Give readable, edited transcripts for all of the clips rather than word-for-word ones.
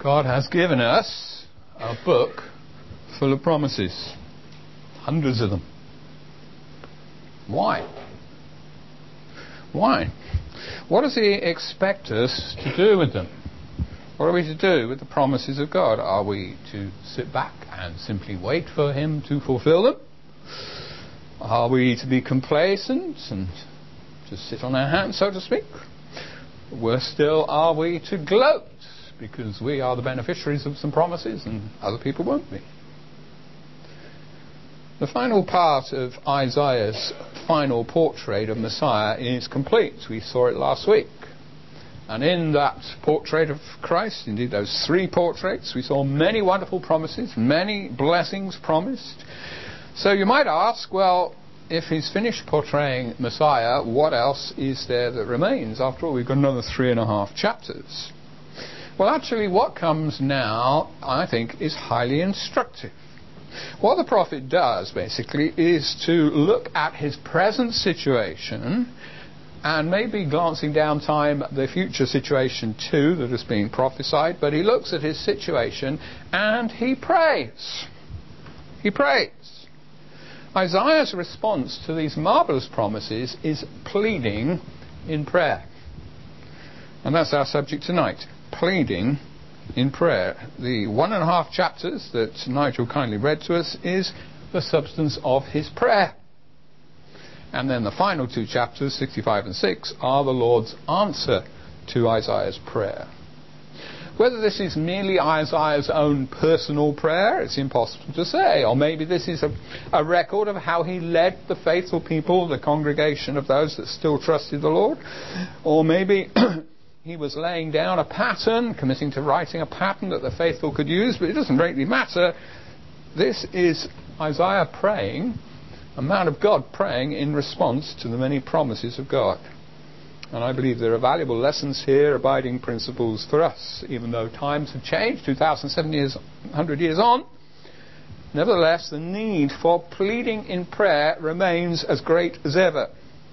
God has given us a book full of promises. Hundreds of them. Why? Why? What does he expect us to do with them? What are we to do with the promises of God? Are we to sit back and simply wait for him to fulfill them? Are we to be complacent and just sit on our hands, so to speak? Worse still, are we to gloat because we are the beneficiaries of some promises and other people won't be? The final part of Isaiah's final portrait of Messiah is complete. We saw it last week. And in that portrait of Christ, indeed those three portraits, we saw many wonderful promises, many blessings promised. So you might ask, well, if he's finished portraying Messiah, what else is there that remains? After all, we've got another 3.5 chapters. Well, actually, what comes now, I think, is highly instructive. What the prophet does, basically, is to look at his present situation and maybe glancing down time, the future situation too that is being prophesied, but he looks at his situation and he prays. He prays. Isaiah's response to these marvellous promises is pleading in prayer. And that's our subject tonight, pleading in prayer. The 1.5 chapters that Nigel kindly read to us is the substance of his prayer. And then the final 2 chapters, 65 and 6, are the Lord's answer to Isaiah's prayer. Whether this is merely Isaiah's own personal prayer, it's impossible to say. Or maybe this is a record of how he led the faithful people, the congregation of those that still trusted the Lord. Or maybe he was laying down a pattern, committing to writing a pattern that the faithful could use, but it doesn't greatly matter. This is Isaiah praying, a man of God praying in response to the many promises of God. And I believe there are valuable lessons here, abiding principles for us, even though times have changed, 2,700 years on. Nevertheless, the need for pleading in prayer remains as great as ever.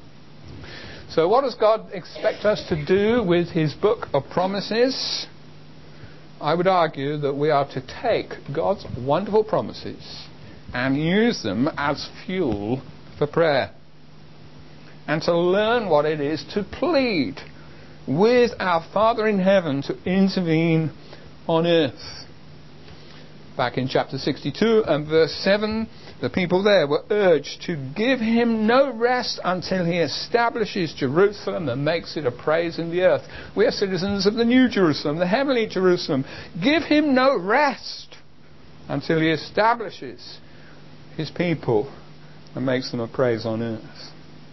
So what does God expect us to do with his book of promises? I would argue that we are to take God's wonderful promises and use them as fuel for prayer, and to learn what it is to plead with our Father in heaven to intervene on earth. Back in chapter 62 and verse 7, the people there were urged to give him no rest until he establishes Jerusalem and makes it a praise in the earth. We are citizens of the New Jerusalem, the heavenly Jerusalem. Give him no rest until he establishes his people and makes them a praise on earth.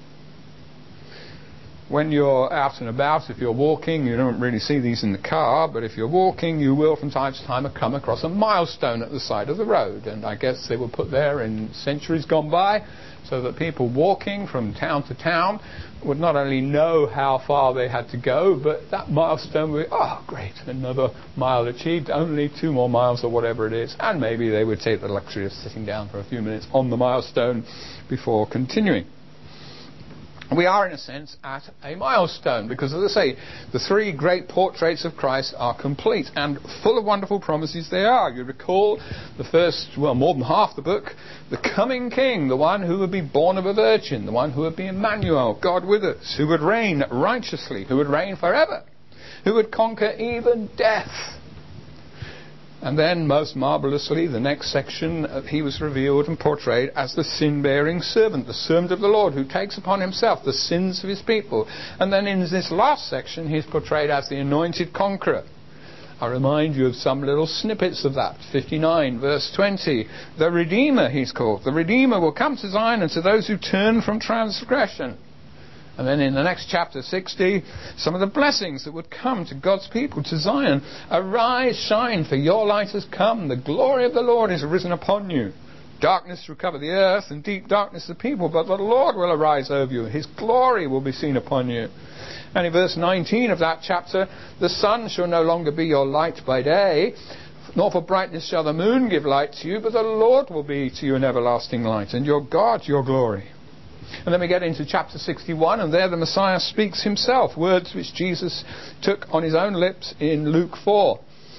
When you're out and about, if you're walking, you don't really see these in the car, but if you're walking, you will from time to time come across a milestone at the side of the road. And I guess they were put there in centuries gone by so that people walking from town to town would not only know how far they had to go, but that milestone would be, oh great, another mile achieved, only 2 more miles or whatever it is. And maybe they would take the luxury of sitting down for a few minutes on the milestone before continuing. We are, in a sense, at a milestone because, as I say, the 3 great portraits of Christ are complete and full of wonderful promises they are. You recall the first, more than half the book, the coming King, the one who would be born of a virgin, the one who would be Emmanuel, God with us, who would reign righteously, who would reign forever, who would conquer even death. And then, most marvellously, the next section, he was revealed and portrayed as the sin-bearing servant, the servant of the Lord, who takes upon himself the sins of his people. And then in this last section, he's portrayed as the anointed conqueror. I remind you of some little snippets of that. 59, verse 20. The Redeemer, he's called. The Redeemer will come to Zion and to those who turn from transgression. And then in the next chapter 60, some of the blessings that would come to God's people, to Zion. Arise, shine, for your light has come. The glory of the Lord is risen upon you. Darkness will cover the earth and deep darkness the people, but the Lord will arise over you. His glory will be seen upon you. And in verse 19 of that chapter, the sun shall no longer be your light by day, nor for brightness shall the moon give light to you, but the Lord will be to you an everlasting light, and your God your glory. And then we get into chapter 61, and there the Messiah speaks himself, words which Jesus took on his own lips in Luke 4.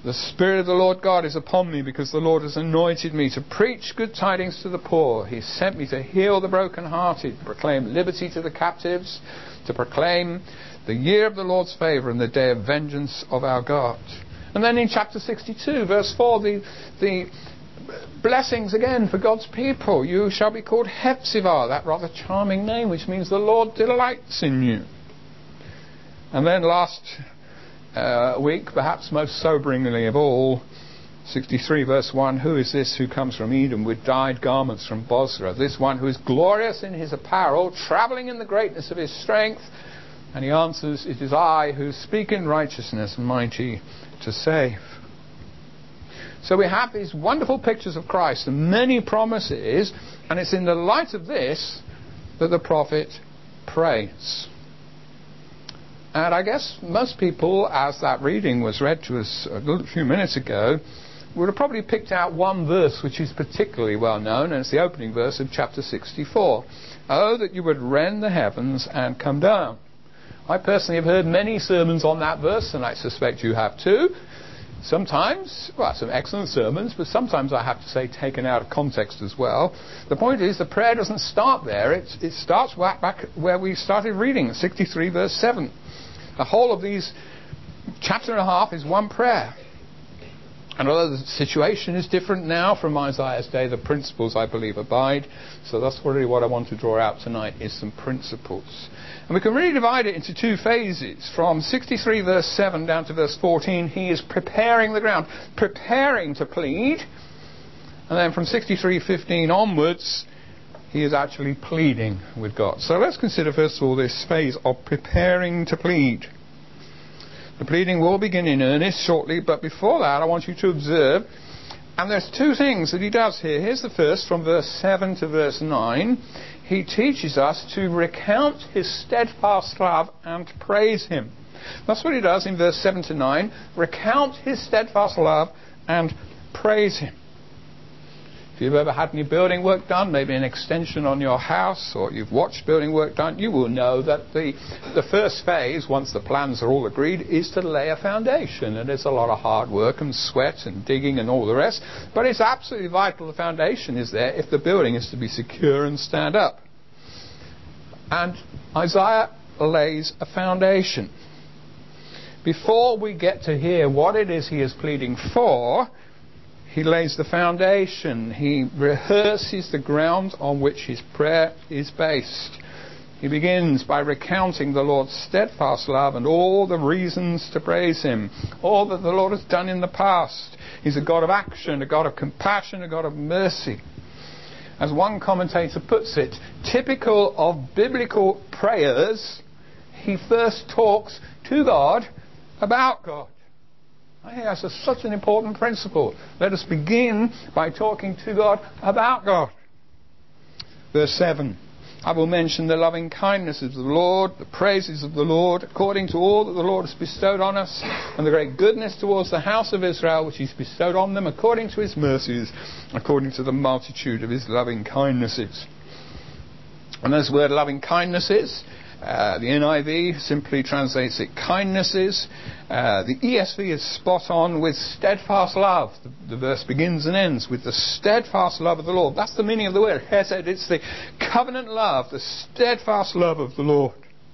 The Spirit of the Lord God is upon me, because the Lord has anointed me to preach good tidings to the poor. He sent me to heal the brokenhearted, to proclaim liberty to the captives, to proclaim the year of the Lord's favour and the day of vengeance of our God. And then in chapter 62, verse 4, the blessings again for God's people. You shall be called Hephzibah, that rather charming name, which means the Lord delights in you. And then last week, perhaps most soberingly of all, 63 verse 1, who is this who comes from Edom with dyed garments from Bozrah? This one who is glorious in his apparel, travelling in the greatness of his strength. And he answers, it is I who speak in righteousness, mighty to save. So we have these wonderful pictures of Christ and many promises, and it's in the light of this that the prophet prays. And I guess most people, as that reading was read to us a few minutes ago, would have probably picked out one verse which is particularly well known, and it's the opening verse of chapter 64. Oh, that you would rend the heavens and come down. I personally have heard many sermons on that verse, and I suspect you have too. Sometimes, well, some excellent sermons, but sometimes I have to say taken out of context as well. The point is, the prayer doesn't start there. It starts back where we started reading, 63 verse 7. The whole of these chapter and a half is one prayer. And although the situation is different now from Isaiah's day, the principles, I believe, abide. So that's really what I want to draw out tonight, is some principles. And we can really divide it into two phases. From 63 verse 7 down to verse 14, he is preparing the ground, preparing to plead. And then from 63:15 onwards, he is actually pleading with God. So let's consider first of all this phase of preparing to plead. The pleading will begin in earnest shortly, but before that I want you to observe, and there's two things that he does here. Here's the first, from verse 7 to verse 9. He teaches us to recount his steadfast love and praise him. That's what he does in verse 7 to 9. Recount his steadfast love and praise him. If you've ever had any building work done, maybe an extension on your house, or you've watched building work done, you will know that the first phase, once the plans are all agreed, is to lay a foundation. And it's a lot of hard work and sweat and digging and all the rest. But it's absolutely vital the foundation is there if the building is to be secure and stand up. And Isaiah lays a foundation. Before we get to hear what it is he is pleading for, he lays the foundation. He rehearses the ground on which his prayer is based. He begins by recounting the Lord's steadfast love and all the reasons to praise him, all that the Lord has done in the past. He's a God of action, a God of compassion, a God of mercy. As one commentator puts it, typical of biblical prayers, he first talks to God about God. I think that's such an important principle. Let us begin by talking to God about God. Verse 7. I will mention the loving kindnesses of the Lord, the praises of the Lord, according to all that the Lord has bestowed on us, and the great goodness towards the house of Israel, which he's bestowed on them, according to his mercies, according to the multitude of his loving kindnesses. And this word loving kindnesses, the NIV simply translates it kindnesses. The ESV is spot on with steadfast love. The verse begins and ends with the steadfast love of the Lord. That's the meaning of the word hesed. It's the covenant love, the steadfast love of the Lord.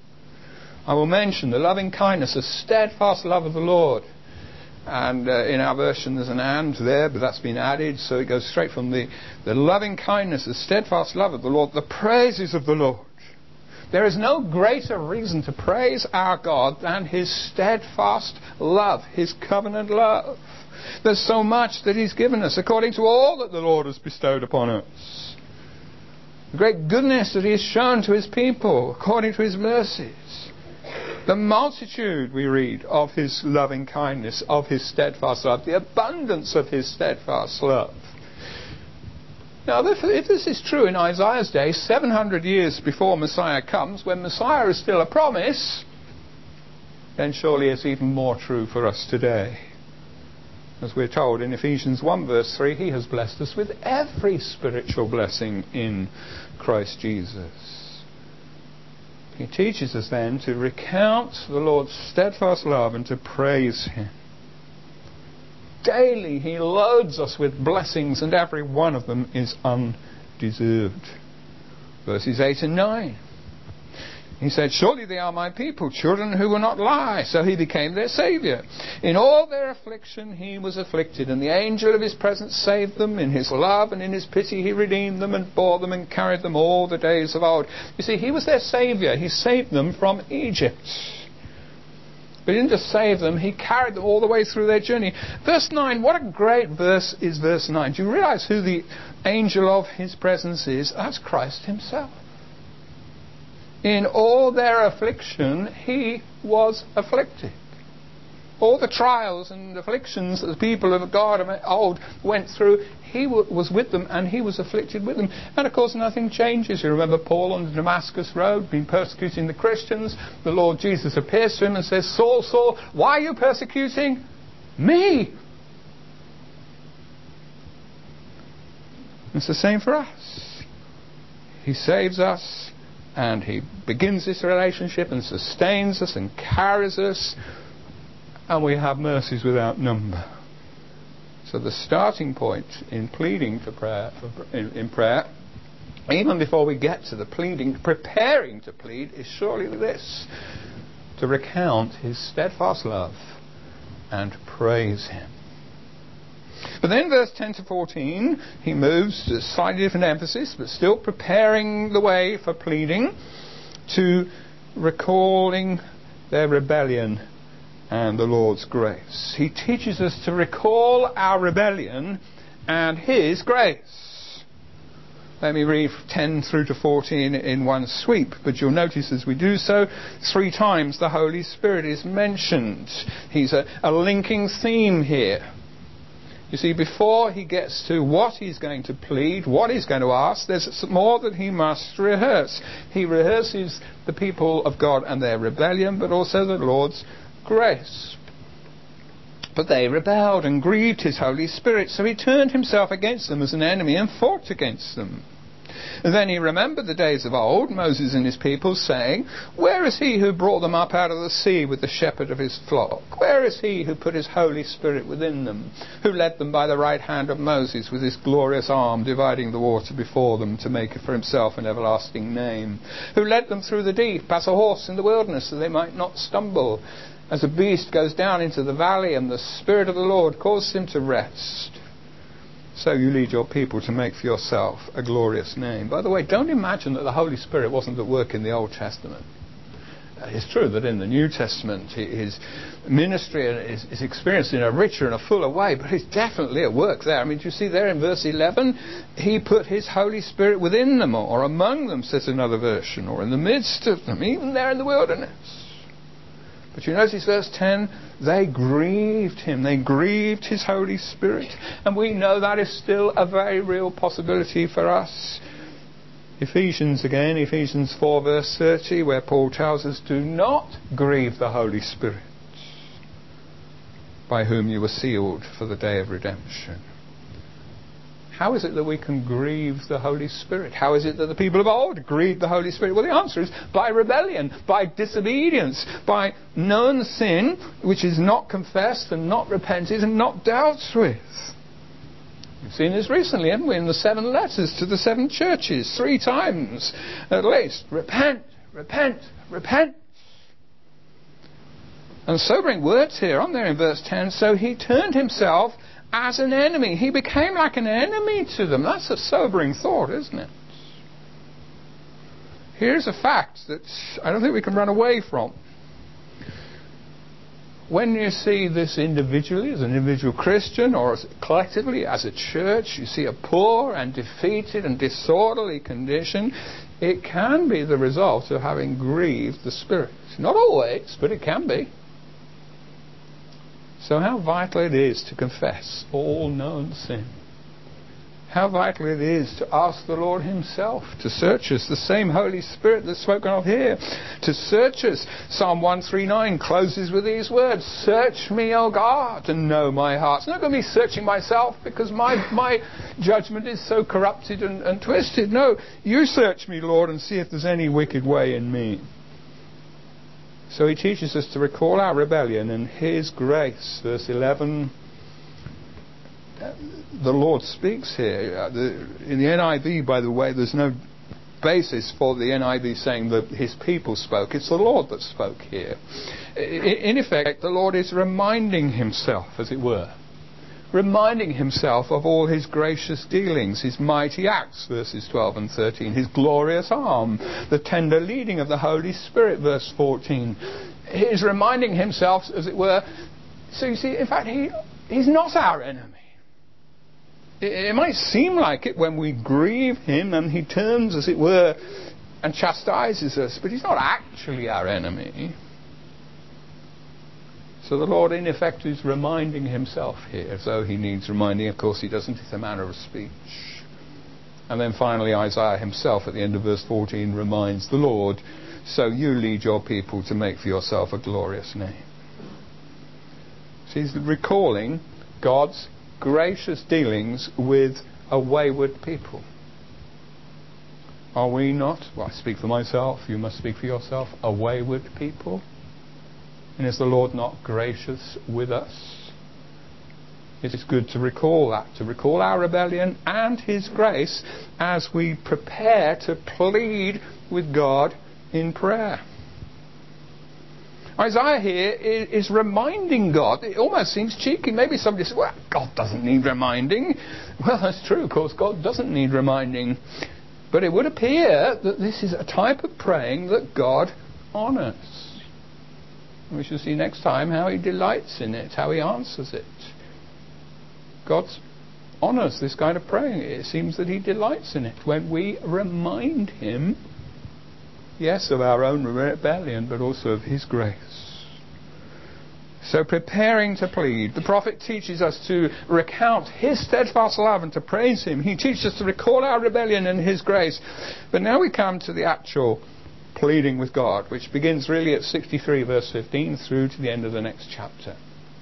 I will mention the loving kindness, the steadfast love of the Lord. And in our version there's an and there, but that's been added, so it goes straight from the loving kindness, the steadfast love of the Lord, the praises of the Lord. There is no greater reason to praise our God than his steadfast love, his covenant love. There's so much that he's given us according to all that the Lord has bestowed upon us. The great goodness that he has shown to his people according to his mercies. The multitude, we read, of his loving kindness, of his steadfast love, the abundance of his steadfast love. Now, if this is true in Isaiah's day, 700 years before Messiah comes, when Messiah is still a promise, then surely it's even more true for us today. As we're told in Ephesians 1 verse 3, he has blessed us with every spiritual blessing in Christ Jesus. He teaches us then to recount the Lord's steadfast love and to praise him. daily he loads us with blessings, and every one of them is undeserved. Verses 8 and 9. He said, surely they are my people, children who will not lie. So he became their Saviour. In all their affliction he was afflicted, and the angel of his presence saved them. In his love and in his pity he redeemed them and bore them and carried them all the days of old. You see, he was their Saviour. He saved them from Egypt. But he didn't just save them, he carried them all the way through their journey. Verse 9, what a great verse is verse 9. Do you realise who the angel of his presence is? That's Christ himself. In all their affliction, he was afflicted. All the trials and afflictions that the people of God of old went through, he was with them and he was afflicted with them. And of course nothing changes. You remember Paul on the Damascus road, been persecuting the Christians. The Lord Jesus appears to him and says, Saul, Saul, why are you persecuting me? It's the same for us. He saves us and he begins this relationship and sustains us and carries us, and we have mercies without number. So the starting point in pleading for prayer, in prayer, even before we get to the pleading, preparing to plead, is surely this: to recount his steadfast love and praise him. But then verse 10 to 14, he moves to a slightly different emphasis, but still preparing the way for pleading, to recalling their rebellion and the Lord's grace. He teaches us to recall our rebellion and his grace. Let me read 10 through to 14 in one sweep, but you'll notice as we do so, 3 times the Holy Spirit is mentioned. He's a linking theme here. You see, before he gets to what he's going to plead, what he's going to ask, there's more that he must rehearse. He rehearses the people of God and their rebellion, but also the Lord's grace. But they rebelled and grieved his Holy Spirit, so he turned himself against them as an enemy and fought against them. And then he remembered the days of old, Moses and his people, saying, where is he who brought them up out of the sea with the shepherd of his flock? Where is he who put his Holy Spirit within them, who led them by the right hand of Moses with his glorious arm, dividing the water before them to make for himself an everlasting name, who led them through the deep as a horse in the wilderness, so they might not stumble, as a beast goes down into the valley, and the Spirit of the Lord caused him to rest. So you lead your people to make for yourself a glorious name. By the way, don't imagine that the Holy Spirit wasn't at work in the Old Testament. It's true that in the New Testament his ministry is experienced in a richer and a fuller way, but he's definitely at work there. I mean, do you see there in verse 11? He put his Holy Spirit within them, or among them, says another version, or in the midst of them, even there in the wilderness. But you notice verse 10, they grieved him. They grieved his Holy Spirit. And we know that is still a very real possibility for us. Ephesians 4 verse 30, where Paul tells us, do not grieve the Holy Spirit, by whom you were sealed for the day of redemption. How is it that we can grieve the Holy Spirit? How is it that the people of old grieved the Holy Spirit? Well, the answer is by rebellion, by disobedience, by known sin, which is not confessed and not repented and not dealt with. We've seen this recently, haven't we, in the 7 letters to the 7 churches, 3 times at least. Repent, repent, repent. And sobering words here, aren't there, in verse 10? So he turned himself as an enemy. He became like an enemy to them. That's a sobering thought, isn't it? Here's a fact that I don't think we can run away from. When you see this individually, as an individual Christian, or collectively as a church, you see a poor and defeated and disorderly condition, it can be the result of having grieved the Spirit. Not always, but it can be. So how vital it is to confess all known sin. How vital it is to ask the Lord himself to search us. The same Holy Spirit that's spoken of here, to search us. Psalm 139 closes with these words, search me, O God, and know my heart. It's not going to be searching myself because my judgment is so corrupted and twisted. No, you search me, Lord, and see if there's any wicked way in me. So he teaches us to recall our rebellion and his grace. Verse 11, the Lord speaks here. In the NIV, by the way, there's no basis for the NIV saying that his people spoke. It's the Lord that spoke here. In effect, the Lord is reminding himself, as it were, reminding himself of all his gracious dealings, his mighty acts, verses 12 and 13, his glorious arm, the tender leading of the Holy Spirit, verse 14. He's reminding himself, as it were. So you see, in fact, he's not our enemy. It might seem like it when we grieve him and he turns, as it were, and chastises us, but he's not actually our enemy. So the Lord, in effect, is reminding himself here, so he needs reminding. Of course, he doesn't. It's a manner of speech. And then finally, Isaiah himself, at the end of verse 14, reminds the Lord, so you lead your people to make for yourself a glorious name. So he's recalling God's gracious dealings with a wayward people. Are we not? Well, I speak for myself, you must speak for yourself. A wayward people? And is the Lord not gracious with us? It is good to recall that, to recall our rebellion and his grace as we prepare to plead with God in prayer. Isaiah here is reminding God. It almost seems cheeky. Maybe somebody says, well, God doesn't need reminding. Well, that's true, of course. God doesn't need reminding. But it would appear that this is a type of praying that God honours. We shall see next time how he delights in it, how he answers it. God honours this kind of praying. It seems that he delights in it when we remind him, yes, of our own rebellion, but also of his grace. So preparing to plead. The prophet teaches us to recount his steadfast love and to praise him. He teaches us to recall our rebellion and his grace. But now we come to the actual pleading with God, which begins really at 63 verse 15 through to the end of the next chapter.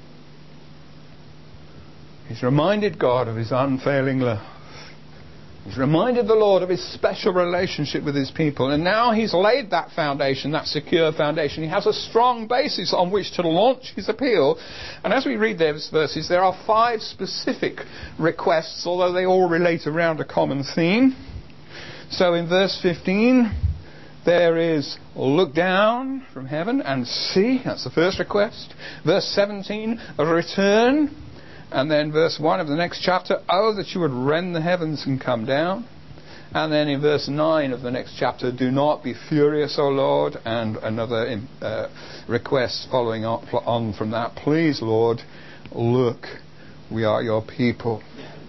He's reminded God of his unfailing love. He's reminded the Lord of his special relationship with his people. And now he's laid that foundation, that secure foundation. He has a strong basis on which to launch his appeal. And as we read those verses, there are 5 specific requests, although they all relate around a common theme. So in verse 15, there is look down from heaven and see. That's the first request. Verse 17, return. And then verse 1 of the next chapter, oh, that you would rend the heavens and come down. And then in verse 9 of the next chapter, do not be furious, O Lord. And another request following on from that, please, Lord, look, we are your people.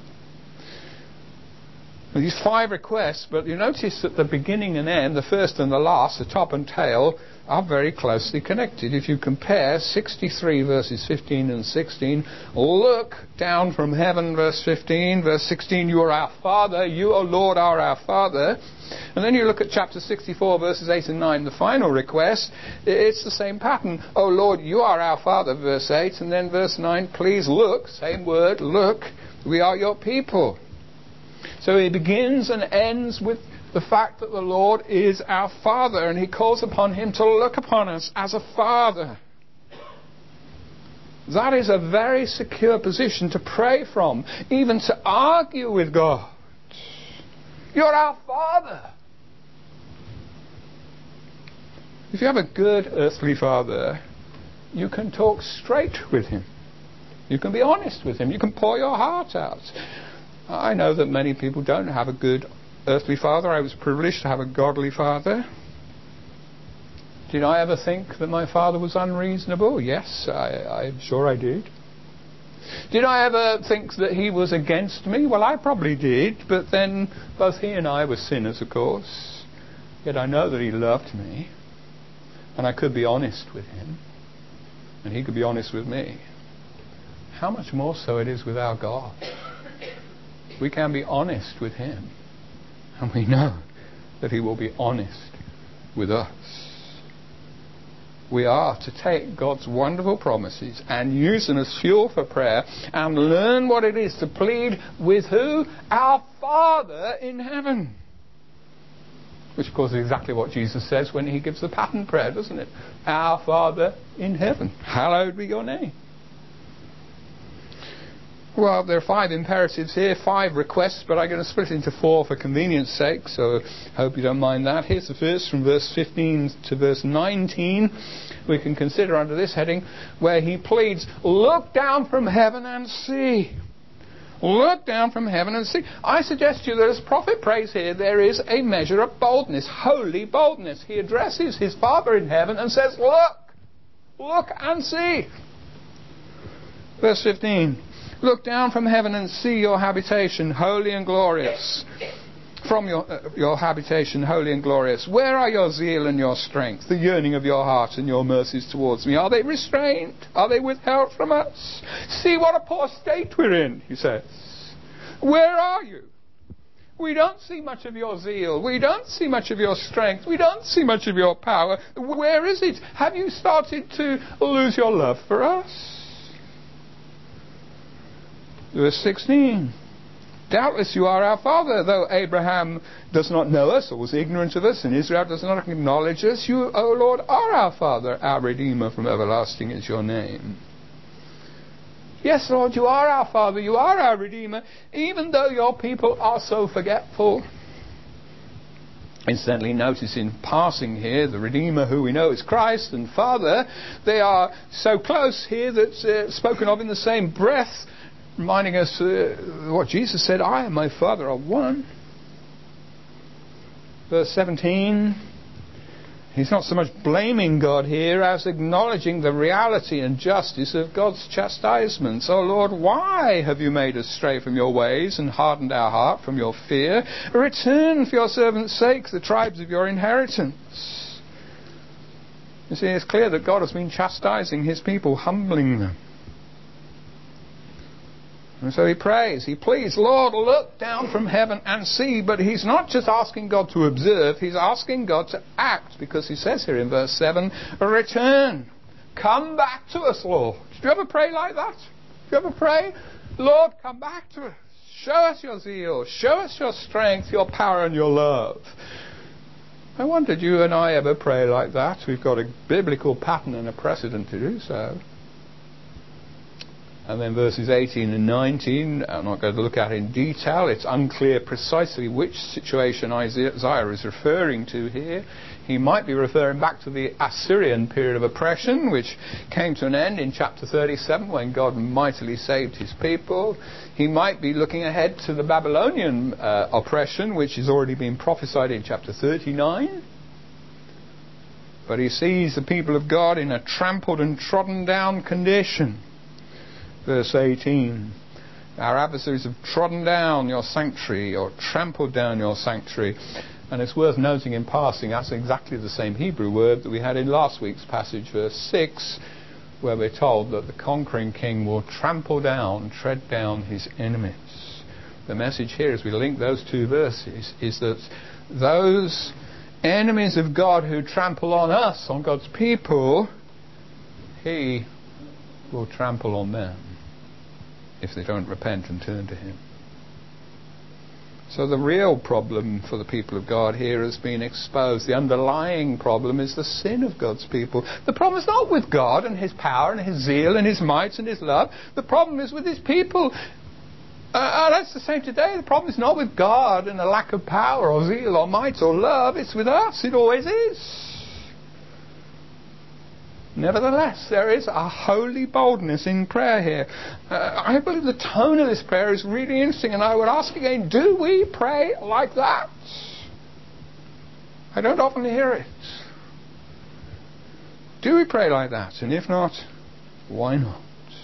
These 5 requests, but you notice that the beginning and end, the first and the last, the top and tail, are very closely connected. If you compare 63 verses 15 and 16, look down from heaven, verse 15, verse 16, you are our Father, you, O Lord, are our Father. And then you look at chapter 64, verses 8 and 9, the final request, it's the same pattern. O Lord, you are our Father, verse 8, and then verse 9, please look, same word, look, we are your people. So he begins and ends with the fact that the Lord is our Father, and he calls upon him to look upon us as a Father. That is a very secure position to pray from, even to argue with God. You're our Father. If you have a good earthly father, you can talk straight with him. You can be honest with him. You can pour your heart out. I know that many people don't have a good earthly father. I was privileged to have a godly father. Did I ever think that my father was unreasonable? Yes, I'm sure I did. Did I ever think that he was against me? Well, I probably did, but then both he and I were sinners, of course. Yet I know that he loved me, and I could be honest with him, and he could be honest with me. How much more so it is with our God. We can be honest with him, and we know that he will be honest with us. We are to take God's wonderful promises and use them as fuel for prayer and learn what it is to plead with who? Our Father in heaven. Which of course is exactly what Jesus says when he gives the pattern prayer, doesn't it? Our Father in heaven, hallowed be your name. Well, there are 5 imperatives here, 5 requests, but I'm going to split it into 4 for convenience sake, so hope you don't mind that. Here's the first, from verse 15 to verse 19. We can consider under this heading, where he pleads, look down from heaven and see. Look down from heaven and see. I suggest to you that as prophet prays here, there is a measure of boldness, holy boldness. He addresses his Father in heaven and says, look and see. Verse 15. Look down from heaven and see your habitation, holy and glorious. From your habitation, holy and glorious. Where are your zeal and your strength, the yearning of your heart and your mercies towards me? Are they restrained? Are they withheld from us? See what a poor state we're in, he says. Where are you? We don't see much of your zeal. We don't see much of your strength. We don't see much of your power. Where is it? Have you started to lose your love for us? Verse 16. Doubtless you are our father, though Abraham does not know us or was ignorant of us, and Israel does not acknowledge us. You, O Lord, are our father, our Redeemer from everlasting is your name. Yes, Lord, you are our father, you are our Redeemer, even though your people are so forgetful. Incidentally, notice in passing here, the Redeemer who we know is Christ and Father, they are so close here that spoken of in the same breath, reminding us what Jesus said, I and my Father are one. Verse 17, he's not so much blaming God here as acknowledging the reality and justice of God's chastisements. Oh Lord, why have you made us stray from your ways and hardened our heart from your fear? Return for your servants' sake the tribes of your inheritance. You see, it's clear that God has been chastising his people, humbling them. And so he prays, he pleads, Lord, look down from heaven and see. But he's not just asking God to observe, he's asking God to act. Because he says here in verse 7, return, come back to us, Lord. Did you ever pray like that? Did you ever pray, Lord, come back to us. Show us your zeal, show us your strength, your power and your love. I wonder, do you and I ever pray like that? We've got a biblical pattern and a precedent to do so. And then verses 18 and 19, I'm not going to look at in detail. It's unclear precisely which situation Isaiah is referring to here. He might be referring back to the Assyrian period of oppression, which came to an end in chapter 37 when God mightily saved his people. He might be looking ahead to the Babylonian oppression, which has already been prophesied in chapter 39. But he sees the people of God in a trampled and trodden down condition. Verse 18, our adversaries have trodden down your sanctuary or trampled down your sanctuary. And it's worth noting in passing, that's exactly the same Hebrew word that we had in last week's passage, verse 6, where we're told that the conquering king will trample down, tread down his enemies. The message here, as we link those two verses, is that those enemies of God who trample on us, on God's people, he will trample on them if they don't repent and turn to him. So the real problem for the people of God here has been exposed. The underlying problem is the sin of God's people. The problem is not with God and his power and his zeal and his might and his love. The problem is with his people. That's the same today. The problem is not with God and a lack of power or zeal or might or love. It's with us. It always is. Nevertheless, there is a holy boldness in prayer here. I believe the tone of this prayer is really interesting, and I would ask again, do we pray like that? I don't often hear it. Do we pray like that? And if not, why not?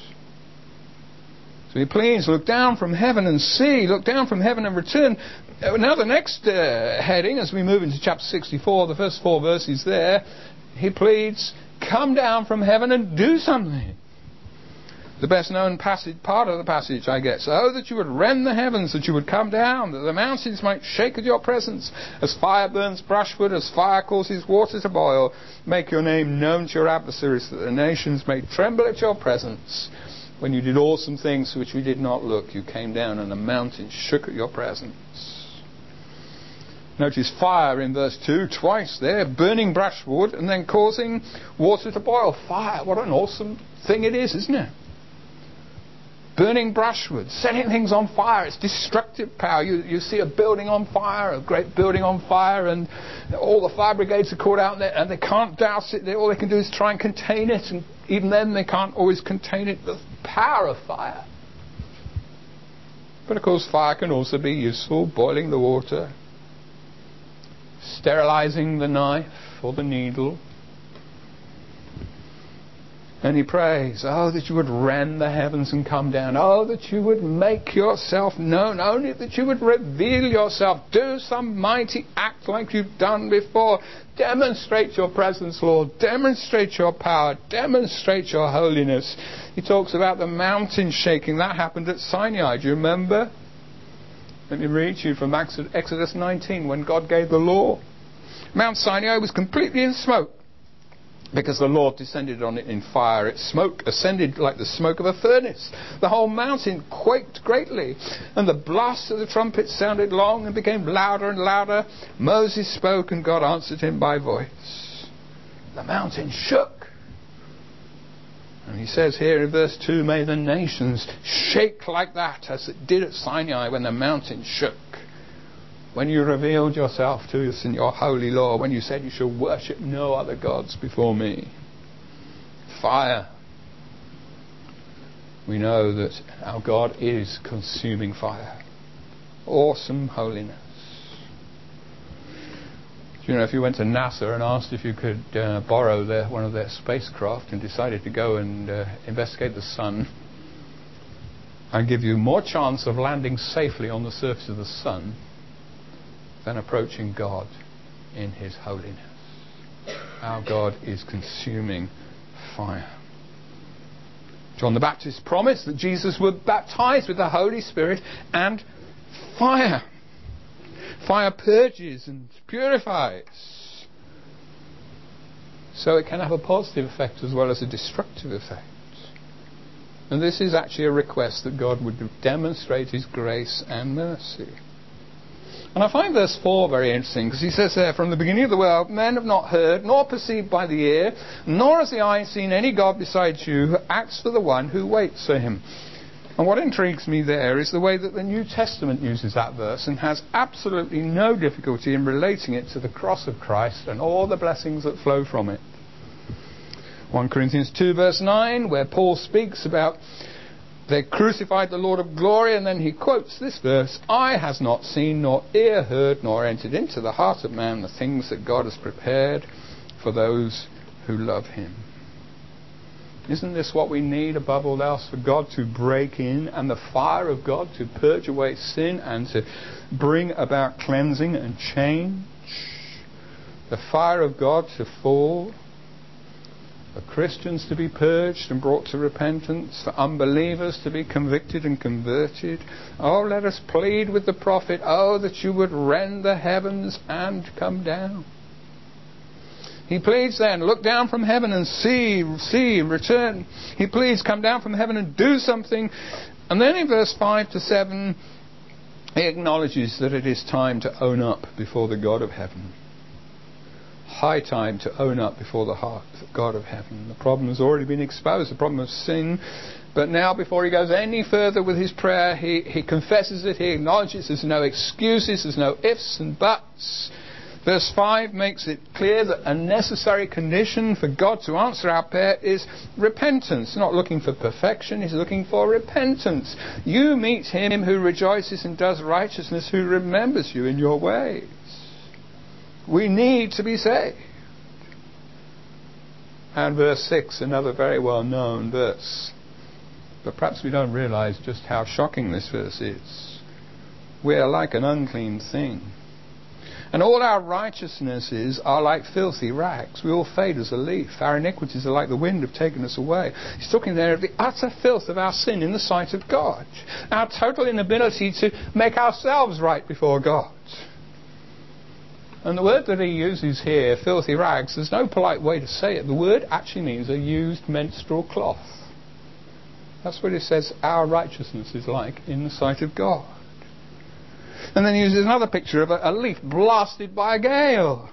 So please look down from heaven and see, look down from heaven and return. Now the next heading, as we move into chapter 64, the first 4 verses there, he pleads, come down from heaven and do something. The best known part of the passage, I guess. Oh, that you would rend the heavens, that you would come down, that the mountains might shake at your presence. As fire burns brushwood, as fire causes water to boil, make your name known to your adversaries, that the nations may tremble at your presence. When you did awesome things which we did not look, you came down and the mountains shook at your presence. Notice fire in verse 2, twice there, burning brushwood and then causing water to boil. Fire, what an awesome thing it is, isn't it? burning brushwood, setting things on fire. It's destructive power. You see a building on fire, a great building on fire, and all the fire brigades are called out there, and they can't douse it. All they can do is try and contain it, and even then they can't always contain it. The power of fire. But of course fire can also be useful, boiling the water, sterilizing the knife or the needle. And he prays, oh, that you would rend the heavens and come down. Oh, that you would make yourself known. Only that you would reveal yourself. Do some mighty act like you've done before. Demonstrate your presence, Lord. Demonstrate your power. Demonstrate your holiness. He talks about the mountain shaking. That happened at Sinai. Do you remember? Let me read to you from Exodus 19 when God gave the law. Mount Sinai was completely in smoke, because the Lord descended on it in fire. Its smoke ascended like the smoke of a furnace. The whole mountain quaked greatly, and the blast of the trumpet sounded long and became louder and louder. Moses spoke, and God answered him by voice. The mountain shook. And he says here in verse 2, may the nations shake like that, as it did at Sinai when the mountain shook. When you revealed yourself to us in your holy law, when you said you shall worship no other gods before me. Fire. We know that our God is consuming fire. Awesome holiness. You know, if you went to NASA and asked if you could borrow one of their spacecraft and decided to go and investigate the sun and give you more chance of landing safely on the surface of the sun than approaching God in his holiness. Our God is consuming fire. John the Baptist promised that Jesus would baptize with the Holy Spirit and fire. Fire purges and purifies. So it can have a positive effect as well as a destructive effect. And this is actually a request that God would demonstrate his grace and mercy. And I find verse 4 very interesting, because he says there, from the beginning of the world, men have not heard, nor perceived by the ear, nor has the eye seen any God besides you, who acts for the one who waits for him. And what intrigues me there is the way that the New Testament uses that verse and has absolutely no difficulty in relating it to the cross of Christ and all the blessings that flow from it. 1 Corinthians 2 verse 9, where Paul speaks about they crucified the Lord of glory, and then he quotes this verse, eye has not seen, nor ear heard, nor entered into the heart of man the things that God has prepared for those who love him. Isn't this what we need above all else, for God to break in and the fire of God to purge away sin and to bring about cleansing and change? The fire of God to fall, for Christians to be purged and brought to repentance, for unbelievers to be convicted and converted. Oh, let us plead with the prophet, oh, that you would rend the heavens and come down. He pleads then, look down from heaven and see, and return. He pleads, come down from heaven and do something. And then in verse 5 to 7, he acknowledges that it is time to own up before the God of heaven. High time to own up before the God of heaven. The problem has already been exposed, the problem of sin. But now, before he goes any further with his prayer, he confesses it, he acknowledges there's no excuses, there's no ifs and buts. Verse 5 makes it clear that a necessary condition for God to answer our prayer is repentance. Not looking for perfection, he's looking for repentance. You meet him who rejoices and does righteousness, who remembers you in your ways. We need to be saved. And verse 6, another very well known verse. But perhaps we don't realize just how shocking this verse is. We are like an unclean thing, and all our righteousnesses are like filthy rags. We all fade as a leaf. Our iniquities are like the wind have taken us away. He's talking there of the utter filth of our sin in the sight of God. Our total inability to make ourselves right before God. And the word that he uses here, filthy rags, there's no polite way to say it. The word actually means a used menstrual cloth. That's what it says our righteousness is like in the sight of God. And then he uses another picture of a leaf blasted by a gale.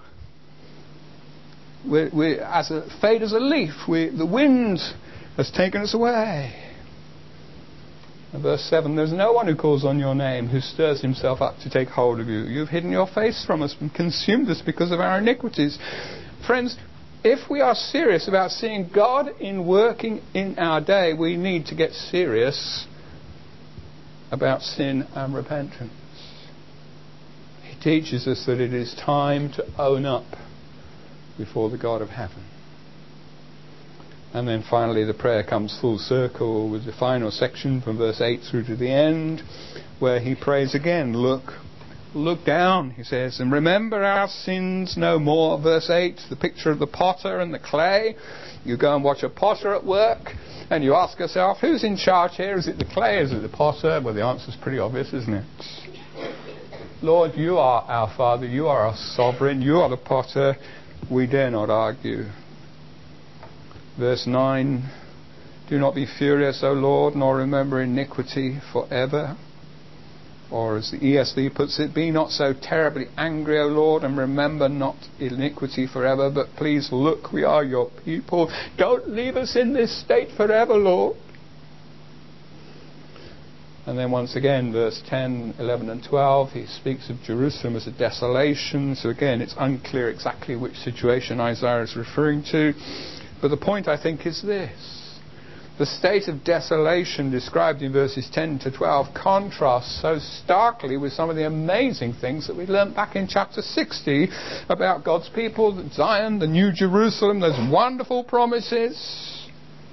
We're as fade as a leaf. The wind has taken us away. And verse 7, there's no one who calls on your name, who stirs himself up to take hold of you. You've hidden your face from us and consumed us because of our iniquities. Friends, if we are serious about seeing God in working in our day, we need to get serious about sin and repentance. He teaches us that it is time to own up before the God of heaven. And then finally the prayer comes full circle with the final section from verse 8 through to the end, where he prays again, look down, he says, and remember our sins no more. Verse 8, the picture of the potter and the clay. You go and watch a potter at work and you ask yourself, who's in charge here? Is it the clay? Is it the potter? Well, the answer's pretty obvious, isn't it? Lord, you are our Father, you are our sovereign, you are the potter. We dare not argue. Verse 9, do not be furious, O Lord, nor remember iniquity forever. Or as the ESV puts it, be not so terribly angry, O Lord, and remember not iniquity forever, but please look, we are your people. Don't leave us in this state forever, Lord. And then once again, verse 10, 11 and 12, he speaks of Jerusalem as a desolation. So again, it's unclear exactly which situation Isaiah is referring to. But the point, I think, is this. The state of desolation described in verses 10 to 12 contrasts so starkly with some of the amazing things that we learnt back in chapter 60 about God's people, Zion, the New Jerusalem, those wonderful promises.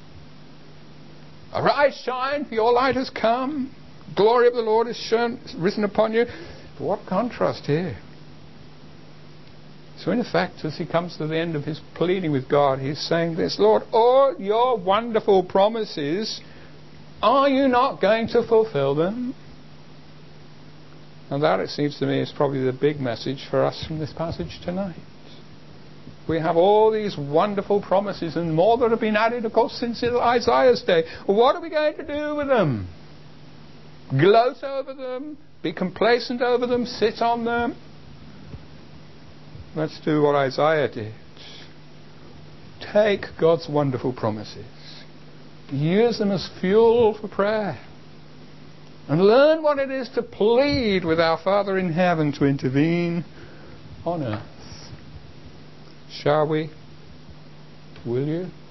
Arise, shine, for your light has come. Glory of the Lord is risen upon you. But what contrast here. So in effect, as he comes to the end of his pleading with God, he's saying this, Lord, all your wonderful promises, are you not going to fulfill them? And that, it seems to me, is probably the big message for us from this passage tonight. We have all these wonderful promises and more that have been added, of course, since Isaiah's day. What are we going to do with them? Gloat over them? Be complacent over them? Sit on them? Let's do what Isaiah did. Take God's wonderful promises. Use them as fuel for prayer. And learn what it is to plead with our Father in heaven to intervene on earth. Shall we? Will you?